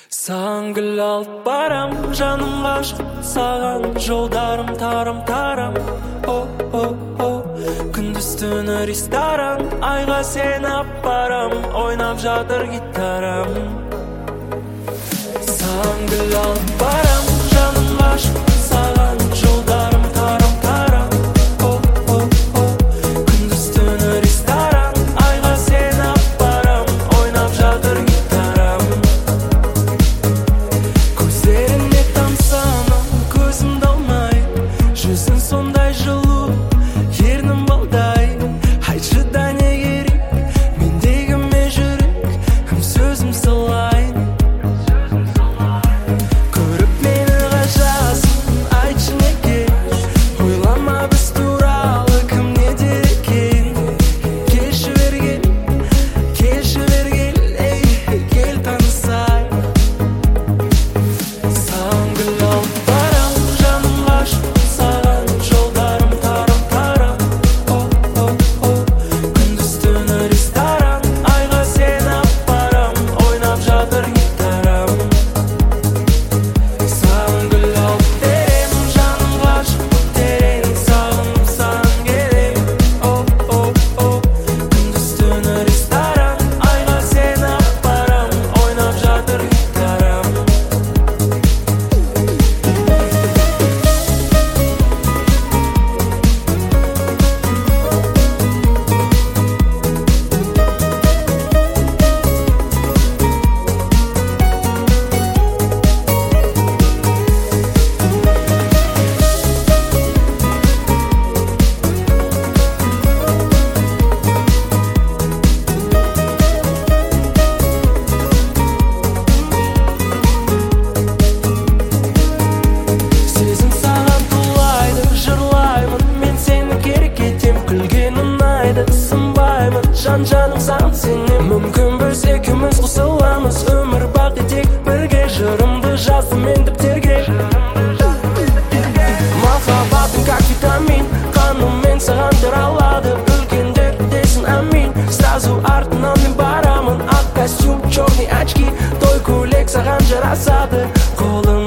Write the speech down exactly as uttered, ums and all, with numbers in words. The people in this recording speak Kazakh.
Саған гүл алып барам, жаным ғашық саған, жолдарым тарам-тарам. О-о-о, күндіз түні ресторан, айға сен апарам, ойнап жатыр гитарам. Саған гүл алып барам, жаным ғашық саған, жолдарым тарам-тарам. О-о-о, күндіз түні ресторан, айға сен апарам, ойнап жатыр гитарам. Көздеріне тамсанам, көзімді алмай, жүзің сондай жылу, ернің балдай. Айтшы да не керек, мендегі ме жүрек, кім сөзім салайын. Көріп мені ғажасын, айтшы неге, ойлама біз туралы кім не дер екен. Келші бергел, келші бергел, ей, кел танысайық. Саған гүл алып барам, жаным ғашық саған, жолдарым тарам-тарам. О-о-о, күндіз түні ресторан, айға сен апарам, ойнап жатыр гитарам. Саған гүл алып берем, жаным ғашық терең, сағынып саған келем. О-о-о, күндіз түні ресторан, айға сен апарам, ойнап жатыр гитарам. Сезім саған тулайды, жырлаймын, мен сені керек етем, күлген ұнайды, сынбаймын, жан-жаным саған сенем. Мүмкін біз екеуміз қосыламыз, өмір бақи тек бірге, жырымды жаздым мен дәптерге. Махаббатың как витамин, қаныммен саған таралады, үлкендер десін амин. Сразу артынан мен барамын, ақ костюм, черный очки, той көйлек саған жарасады, қолың